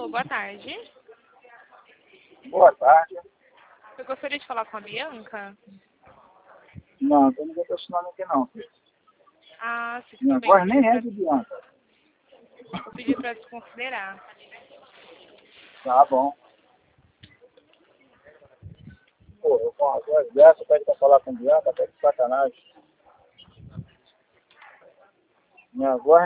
Alô, boa tarde. Boa tarde. Eu gostaria de falar com a Bianca. Não, tem ninguém com esse nome aqui não. Ah, sim, Minha tudo bem. voz nem é de Bianca. Eu pedi para desconsiderar. Tá bom. Pô, eu com a voz dessa, pede pra falar com Bianca, até que sacanagem. Minha voz